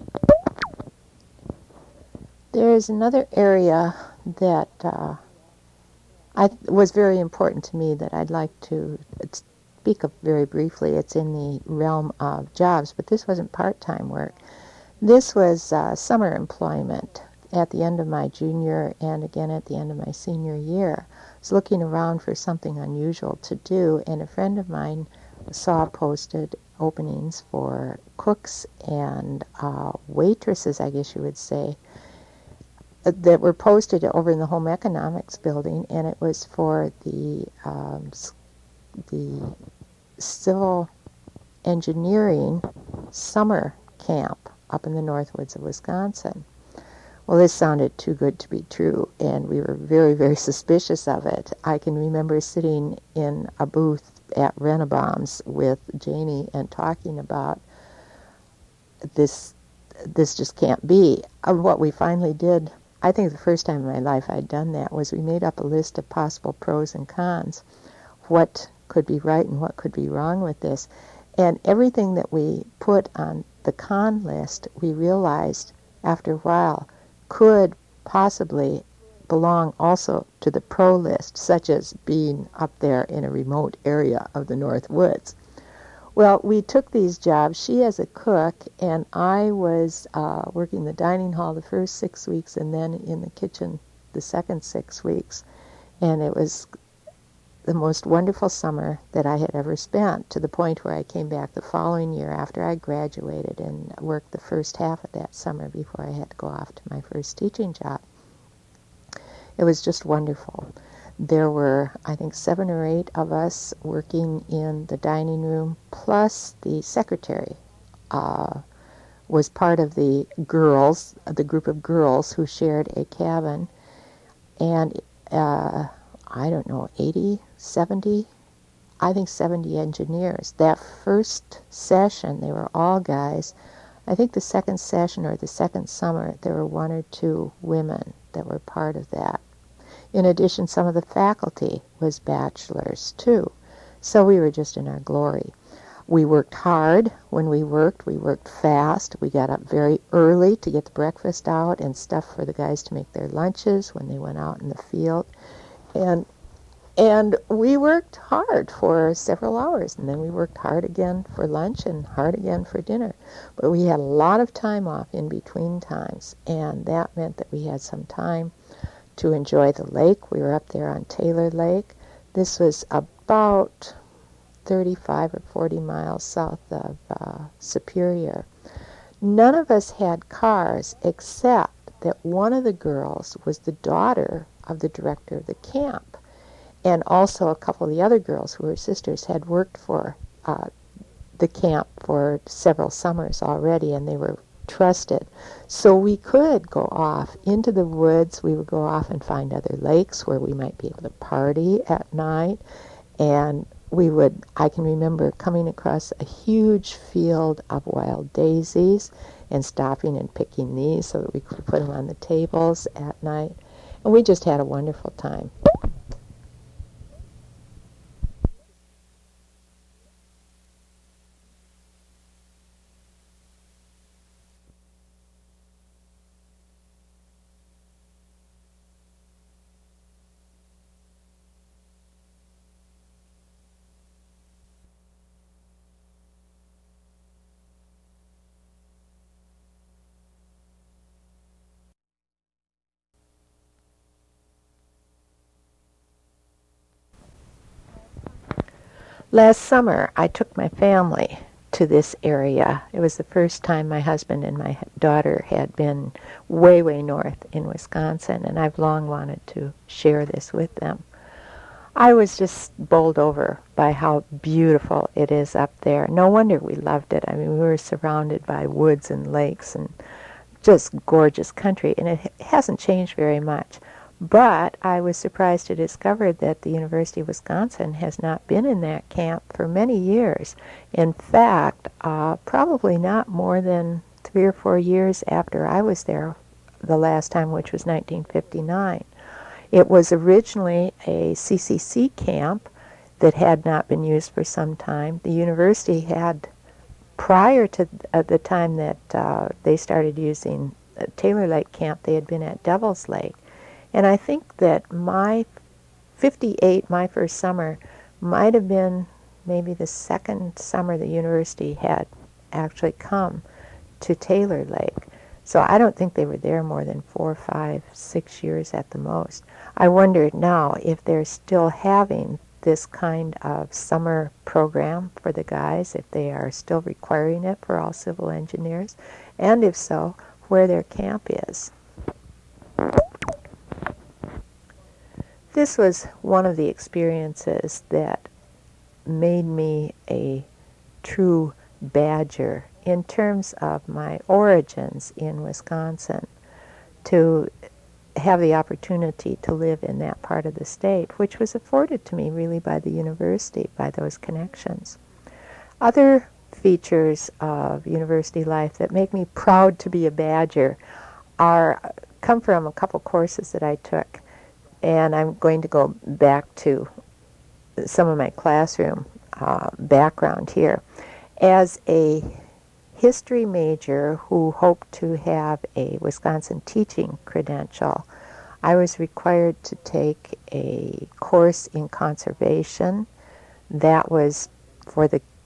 There is another area that uh, I th- was very important to me that I'd like to speak of very briefly. It's in the realm of jobs, but this wasn't part-time work. This was uh, summer employment at the end of my junior and again at the end of my senior year. I was looking around for something unusual to do, and a friend of mine saw posted openings for cooks and uh, waitresses, I guess you would say, that were posted over in the Home Economics building, and it was for the um, the civil engineering summer camp up in the Northwoods of Wisconsin. Well, this sounded too good to be true, and we were very, very suspicious of it. I can remember sitting in a booth at Rennebaum's with Janie and talking about this. This just can't be. Uh, what we finally did, I think the first time in my life I'd done that, was we made up a list of possible pros and cons, what could be right and what could be wrong with this. And everything that we put on the con list, we realized after a while could possibly belong also to the pro list, such as being up there in a remote area of the North Woods. Well, we took these jobs, she as a cook, and I was uh, working the dining hall the first six weeks and then in the kitchen the second six weeks. And it was the most wonderful summer that I had ever spent, to the point where I came back the following year after I graduated and worked the first half of that summer before I had to go off to my first teaching job. It was just wonderful. There were, I think, seven or eight of us working in the dining room, plus the secretary uh, was part of the girls, the group of girls who shared a cabin, and uh, I don't know, eighty, seventy, I think seventy engineers. That first session, they were all guys. I think the second session or the second summer, there were one or two women that were part of that. In addition, some of the faculty was bachelors, too. So we were just in our glory. We worked hard when we worked. We worked fast. We got up very early to get the breakfast out and stuff for the guys to make their lunches when they went out in the field. And and we worked hard for several hours, and then we worked hard again for lunch and hard again for dinner. But we had a lot of time off in between times, and that meant that we had some time to enjoy the lake. We were up there on Taylor Lake. This was about thirty-five or forty miles south of uh, Superior. None of us had cars, except that one of the girls was the daughter of the director of the camp. And also a couple of the other girls, who were sisters, had worked for uh, the camp for several summers already, and they were trusted. So we could go off into the woods. We would go off and find other lakes where we might be able to party at night. And we would, I can remember coming across a huge field of wild daisies and stopping and picking these so that we could put them on the tables at night. And we just had a wonderful time. Last summer, I took my family to this area. It was the first time my husband and my daughter had been way, way north in Wisconsin, and I've long wanted to share this with them. I was just bowled over by how beautiful it is up there. No wonder we loved it. I mean, we were surrounded by woods and lakes and just gorgeous country, and it hasn't changed very much. But I was surprised to discover that the University of Wisconsin has not been in that camp for many years. In fact, uh, probably not more than three or four years after I was there the last time, which was nineteen fifty-nine. It was originally a C C C camp that had not been used for some time. The university had, prior to uh, the time that uh, they started using uh, Taylor Lake Camp, they had been at Devil's Lake. And I think that my fifty-eight, my first summer, might have been maybe the second summer the university had actually come to Taylor Lake. So I don't think they were there more than four, five, six years at the most. I wonder now if they're still having this kind of summer program for the guys, if they are still requiring it for all civil engineers, and if so, where their camp is. This was one of the experiences that made me a true Badger in terms of my origins in Wisconsin, to have the opportunity to live in that part of the state, which was afforded to me really by the university, by those connections. Other features of university life that make me proud to be a Badger are come from a couple courses that I took. And I'm going to go back to some of my classroom uh, background here. As a history major who hoped to have a Wisconsin teaching credential, I was required to take a course in conservation that was for the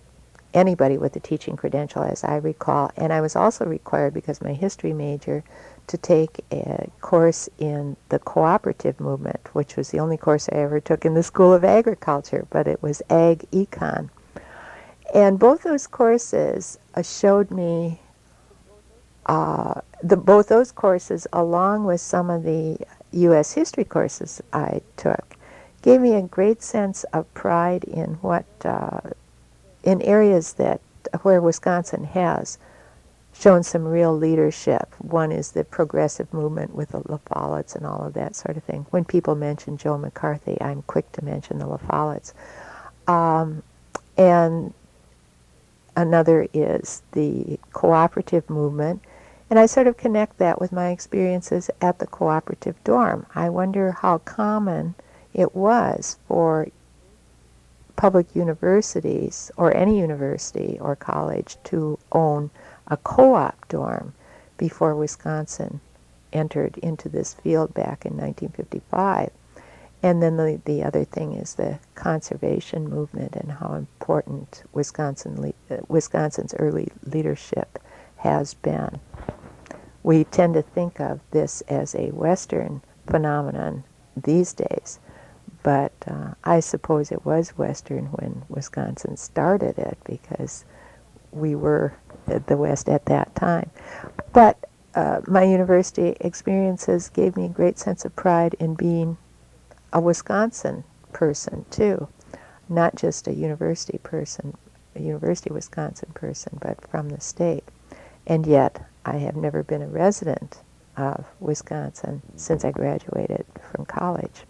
anybody with a teaching credential, as I recall. And I was also required, because my history major, to take a course in the cooperative movement, which was the only course I ever took in the School of Agriculture, but it was Ag Econ. And both those courses uh, showed me, uh, the, both those courses, along with some of the U S history courses I took, gave me a great sense of pride in what, uh, in areas that, where Wisconsin has shown some real leadership. One is the progressive movement with the La Follettes and all of that sort of thing. When people mention Joe McCarthy, I'm quick to mention the La Follettes. Um, and another is the cooperative movement. And I sort of connect that with my experiences at the cooperative dorm. I wonder how common it was for public universities, or any university or college, to own a co-op dorm before Wisconsin entered into this field back in nineteen fifty-five. And then the, the other thing is the conservation movement and how important Wisconsin le- uh, Wisconsin's early leadership has been. We tend to think of this as a Western phenomenon these days, but uh, I suppose it was Western when Wisconsin started it, because we were the West at that time. But uh, my university experiences gave me a great sense of pride in being a Wisconsin person, too. Not just a university person, a University of Wisconsin person, but from the state. And yet, I have never been a resident of Wisconsin since I graduated from college.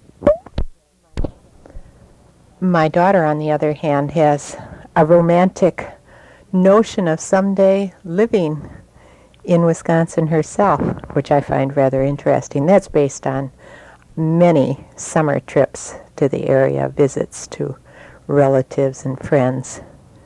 My daughter, on the other hand, has a romantic notion of someday living in Wisconsin herself, which I find rather interesting. That's based on many summer trips to the area, visits to relatives and friends.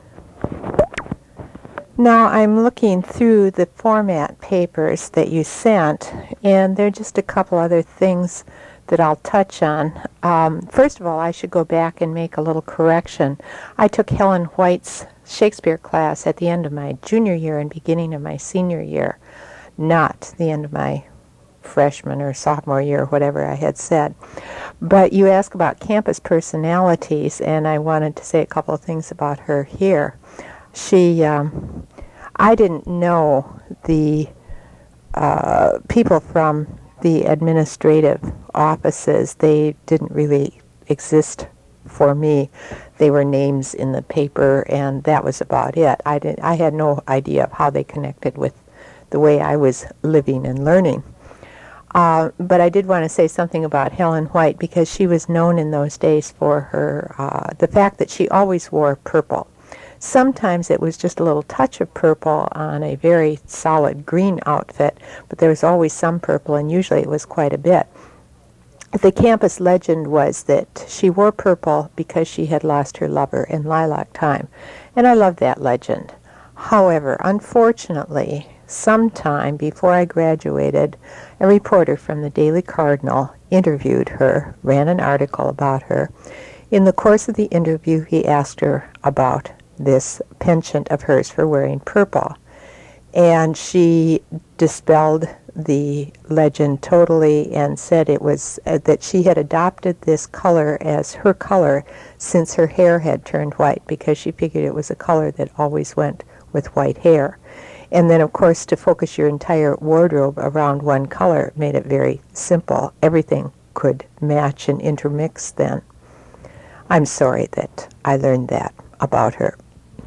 Now I'm looking through the format papers that you sent, and there are just a couple other things that I'll touch on. Um, first of all, I should go back and make a little correction. I took Helen White's Shakespeare class at the end of my junior year and beginning of my senior year, not the end of my freshman or sophomore year, whatever I had said. But you asked about campus personalities, and I wanted to say a couple of things about her here. She, um, I didn't know the uh, people from the administrative offices. They didn't really exist for me. They were names in the paper, and that was about it. I didn't. I had no idea of how they connected with the way I was living and learning. Uh, but I did want to say something about Helen White, because she was known in those days for her uh, the fact that she always wore purple. Sometimes it was just a little touch of purple on a very solid green outfit, but there was always some purple, and usually it was quite a bit. The campus legend was that she wore purple because she had lost her lover in lilac time, and I love that legend. However, unfortunately, sometime before I graduated, a reporter from the Daily Cardinal interviewed her, ran an article about her. In the course of the interview, he asked her about this penchant of hers for wearing purple, and she dispelled the legend totally and said it was uh, that she had adopted this color as her color since her hair had turned white, because she figured it was a color that always went with white hair. And then, of course, to focus your entire wardrobe around one color made it very simple. Everything could match and intermix then. I'm sorry that I learned that about her.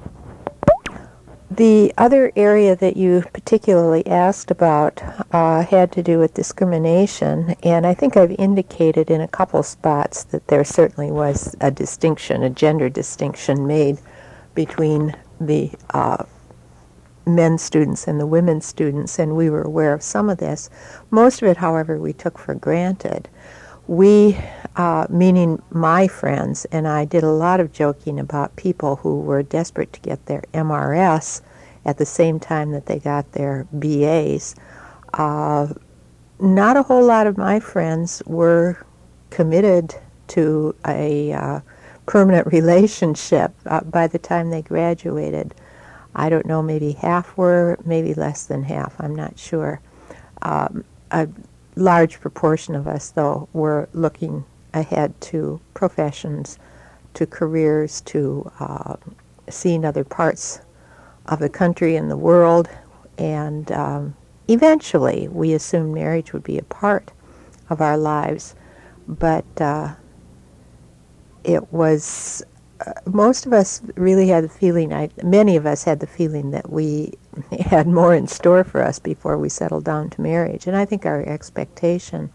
The other area that you particularly asked about uh, had to do with discrimination, and I think I've indicated in a couple spots that there certainly was a distinction, a gender distinction made between the uh, men students and the women students, and we were aware of some of this. Most of it, however, we took for granted. We, uh, meaning my friends, and I did a lot of joking about people who were desperate to get their M R S at the same time that they got their B As. Uh, not a whole lot of my friends were committed to a uh, permanent relationship uh, by the time they graduated. I don't know, maybe half were, maybe less than half, I'm not sure. Um, a large proportion of us, though, were looking ahead to professions, to careers, to uh, seeing other parts of the country and the world, and um, eventually we assumed marriage would be a part of our lives, but uh, it was, uh, most of us really had the feeling, I, many of us had the feeling that we had more in store for us before we settled down to marriage, and I think our expectation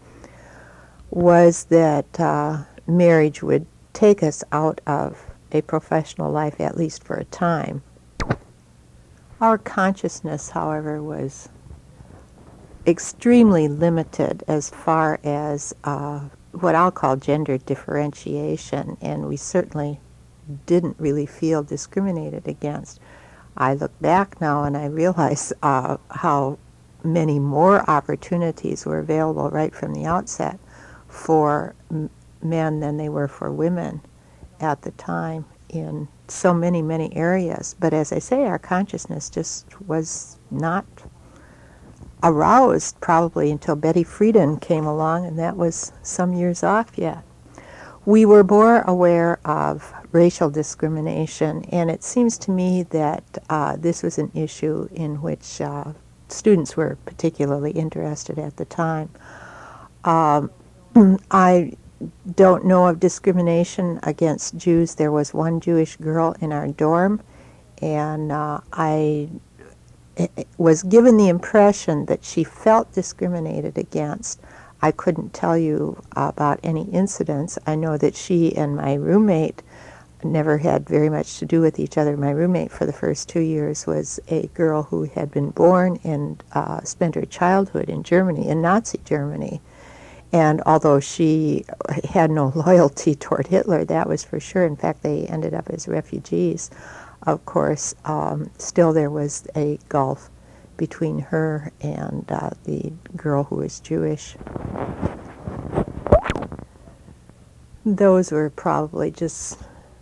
was that uh, marriage would take us out of a professional life, at least for a time. Our consciousness, however, was extremely limited as far as uh, what I'll call gender differentiation, and we certainly didn't really feel discriminated against. I look back now and I realize uh, how many more opportunities were available right from the outset for m- men than they were for women at the time in so many, many areas. But as I say, our consciousness just was not aroused probably until Betty Friedan came along, and that was some years off yet. We were more aware of racial discrimination, and it seems to me that uh, this was an issue in which uh, students were particularly interested at the time. Um, I don't know of discrimination against Jews. There was one Jewish girl in our dorm, and uh, I was given the impression that she felt discriminated against. I couldn't tell you about any incidents. I know that she and my roommate never had very much to do with each other. My roommate for the first two years was a girl who had been born and uh, spent her childhood in Germany, in Nazi Germany. And although she had no loyalty toward Hitler, that was for sure. In fact, they ended up as refugees. Of course, um, still there was a gulf between her and uh, the girl who was Jewish. Those were probably just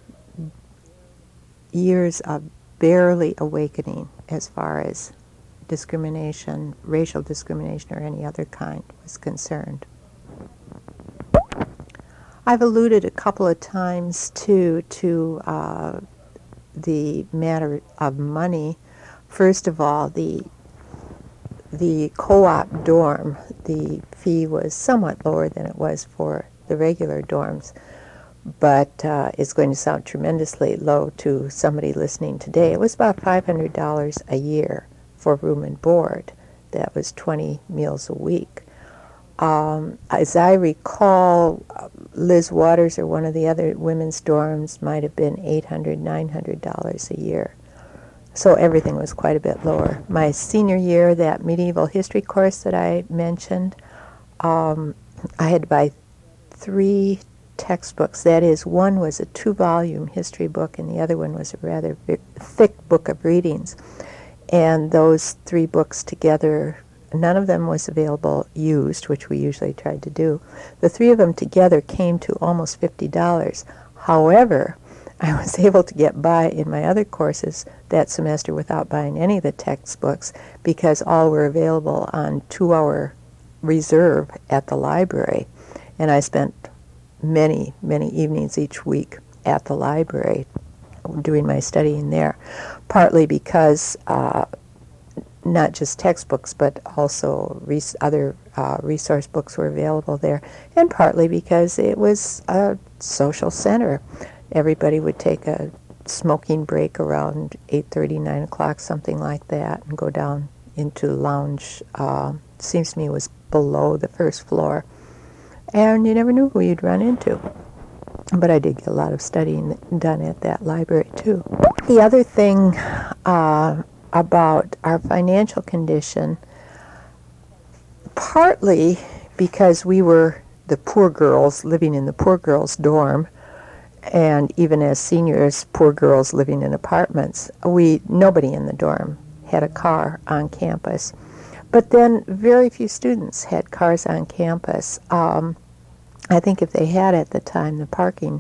years of barely awakening as far as discrimination, racial discrimination or any other kind was concerned. I've alluded a couple of times too to uh, the matter of money. First of all, the the co-op dorm, the fee was somewhat lower than it was for the regular dorms, but uh, it's going to sound tremendously low to somebody listening today. It was about five hundred dollars a year for room and board. That was twenty meals a week. Um, as I recall, Liz Waters or one of the other women's dorms might have been eight hundred dollars, nine hundred dollars a year. So everything was quite a bit lower. My senior year, that medieval history course that I mentioned, um, I had to buy three textbooks. That is, one was a two-volume history book, and the other one was a rather thick book of readings. And those three books together, none of them was available used, which we usually tried to do. The three of them together came to almost fifty dollars. However, I was able to get by in my other courses that semester without buying any of the textbooks because all were available on two-hour reserve at the library. And I spent many, many evenings each week at the library doing my studying there, partly because uh, not just textbooks, but also res- other uh, resource books were available there, and partly because it was a social center. Everybody would take a smoking break around eight thirty, nine o'clock, something like that, and go down into the lounge. Uh, seems to me it was below the first floor. And you never knew who you'd run into. But I did get a lot of studying done at that library, too. The other thing uh, about our financial condition, partly because we were the poor girls living in the poor girls' dorm, and even as seniors, poor girls living in apartments, we nobody in the dorm had a car on campus. But then very few students had cars on campus. Um, I think if they had at the time, the parking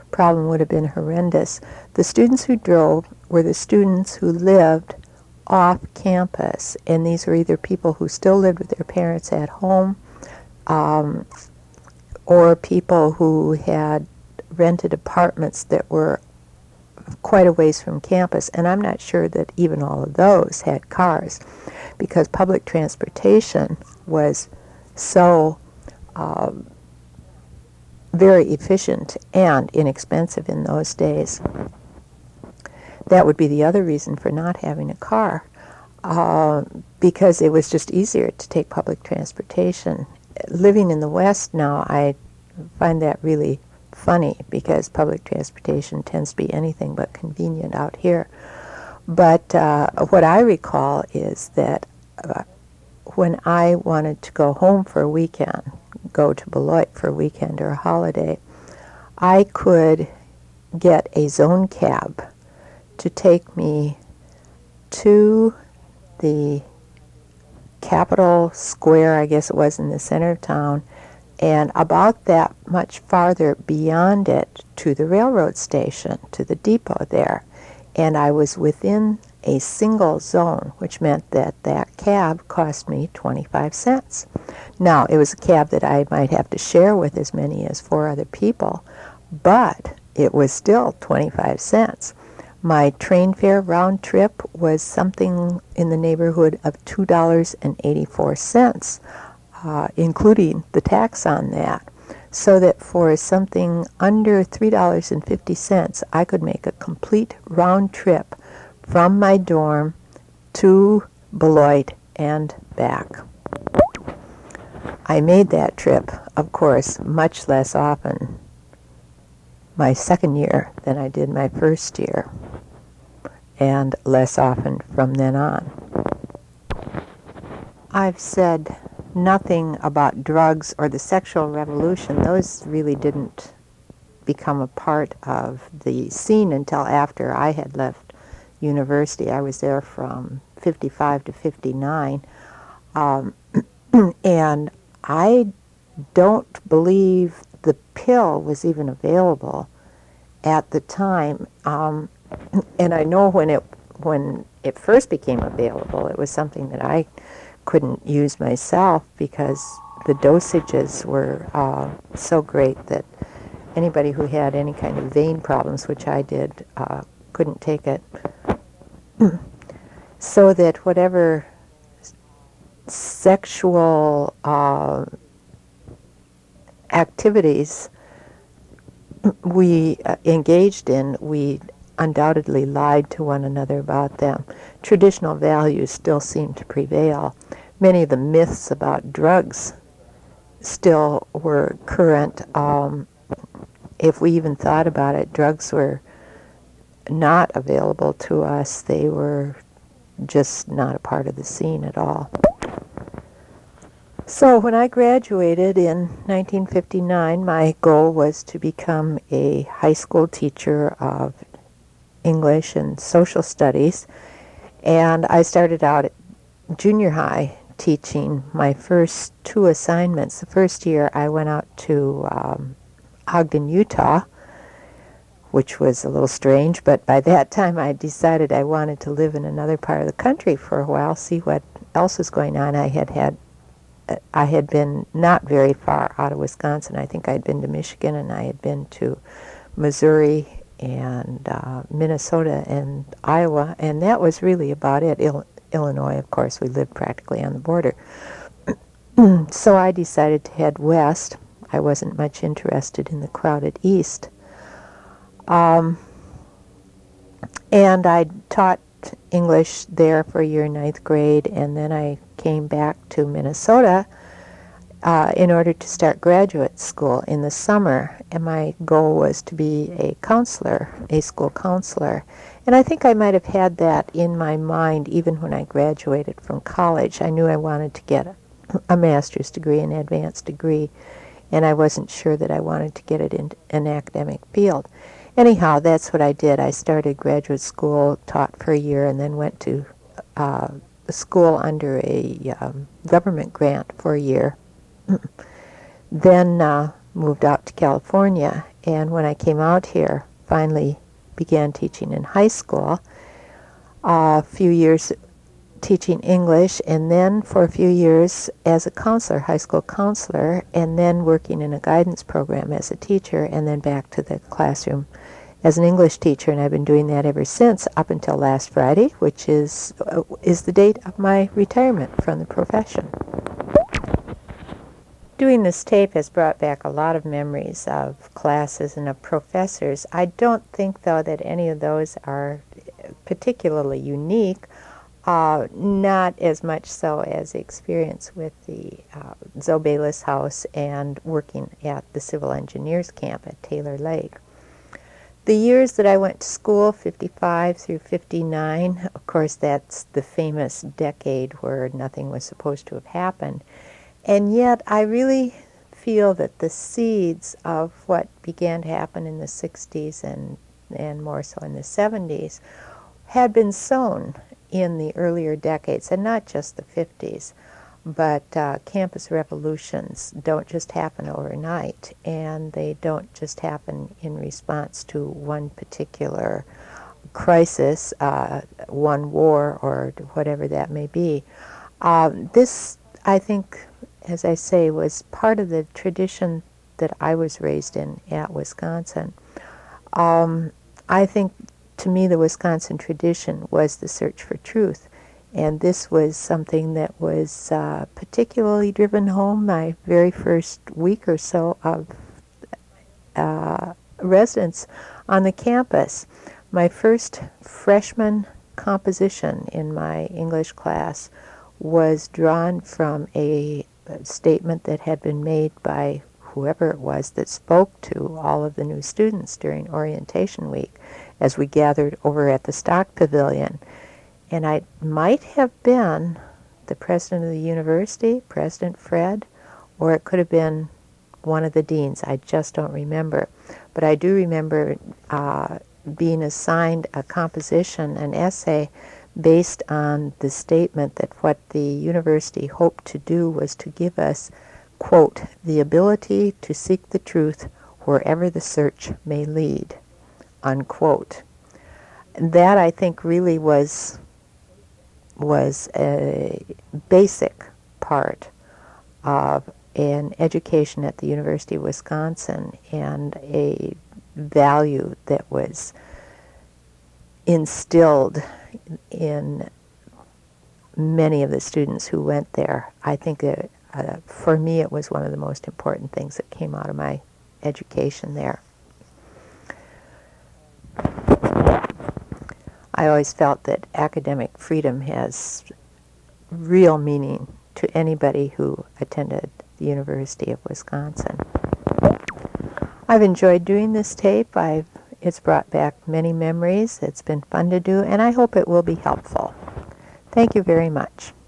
problem would have been horrendous. The students who drove were the students who lived off campus, and these were either people who still lived with their parents at home, um, or people who had rented apartments that were quite a ways from campus, and I'm not sure that even all of those had cars, because public transportation was so um, very efficient and inexpensive in those days. That would be the other reason for not having a car, uh, because it was just easier to take public transportation. Living in the West now, I find that really funny, because public transportation tends to be anything but convenient out here. But uh, what I recall is that uh, when I wanted to go home for a weekend, go to Beloit for a weekend or a holiday, I could get a zone cab to take me to the Capitol Square, I guess it was, in the center of town, and about that much farther beyond it to the railroad station, to the depot there. And I was within a single zone, which meant that that cab cost me twenty-five cents. Now, it was a cab that I might have to share with as many as four other people, but it was still twenty-five cents. My train fare round trip was something in the neighborhood of two dollars and eighty-four cents, uh, including the tax on that. So that for something under three dollars and fifty cents, I could make a complete round trip from my dorm to Beloit and back. I made that trip, of course, much less often my second year than I did my first year, and less often from then on. I've said nothing about drugs or the sexual revolution. Those really didn't become a part of the scene until after I had left university. I was there from fifty-five to fifty-nine, um, and I don't believe the pill was even available at the time. Um, and I know when it when it first became available, it was something that I couldn't use myself because the dosages were uh, so great that anybody who had any kind of vein problems, which I did, uh, couldn't take it. So that whatever sexual uh, activities we uh, engaged in, we undoubtedly lied to one another about them. Traditional values still seem to prevail. Many of the myths about drugs still were current. Um, if we even thought about it, drugs were not available to us. They were just not a part of the scene at all. So when I graduated in nineteen fifty-nine, my goal was to become a high school teacher of English and social studies, and I started out at junior high teaching my first two assignments. The first year I went out to um, Ogden, Utah, which was a little strange, but by that time I decided I wanted to live in another part of the country for a while, see what else was going on. I had had I had been not very far out of Wisconsin. I think I'd been to Michigan, and I had been to Missouri and uh, Minnesota and Iowa, and that was really about it. Il- Illinois, of course, we lived practically on the border. So I decided to head west. I wasn't much interested in the crowded east. Um, and I taught English there for a year in ninth grade, and then I came back to Minnesota uh, in order to start graduate school in the summer, and my goal was to be a counselor, a school counselor. And I think I might have had that in my mind even when I graduated from college. I knew I wanted to get a, a master's degree, an advanced degree, and I wasn't sure that I wanted to get it in an academic field. Anyhow, that's what I did. I started graduate school, taught for a year, and then went to uh, school under a um, government grant for a year. Then uh, moved out to California and when I came out here, finally began teaching in high school, a few years teaching English, and then for a few years as a counselor, high school counselor, and then working in a guidance program as a teacher, and then back to the classroom as an English teacher, and I've been doing that ever since, up until last Friday, which is uh, is the date of my retirement from the profession. Doing this tape has brought back a lot of memories of classes and of professors. I don't think, though, that any of those are particularly unique, uh, not as much so as the experience with the uh, Zoe Bayliss House and working at the Civil Engineers Camp at Taylor Lake. The years that I went to school, fifty-five through fifty-nine, of course that's the famous decade where nothing was supposed to have happened. And yet I really feel that the seeds of what began to happen in the sixties and, and more so in the seventies had been sown in the earlier decades, and not just the fifties. But uh, campus revolutions don't just happen overnight, and they don't just happen in response to one particular crisis, uh, one war, or whatever that may be. Uh, this, I think, as I say, was part of the tradition that I was raised in at Wisconsin. Um, I think, to me, the Wisconsin tradition was the search for truth. And this was something that was uh, particularly driven home my very first week or so of uh, residence on the campus. My first freshman composition in my English class was drawn from a statement that had been made by whoever it was that spoke to all of the new students during orientation week as we gathered over at the Stock Pavilion. And I might have been the president of the university, President Fred, or it could have been one of the deans. I just don't remember. But I do remember uh, being assigned a composition, an essay, based on the statement that what the university hoped to do was to give us, quote, the ability to seek the truth wherever the search may lead, unquote. That, I think, really was was a basic part of an education at the University of Wisconsin, and a value that was instilled in many of the students who went there. I think that, uh, for me, it was one of the most important things that came out of my education there. I always felt that academic freedom has real meaning to anybody who attended the University of Wisconsin. I've enjoyed doing this tape. I've, it's brought back many memories. It's been fun to do, and I hope it will be helpful. Thank you very much.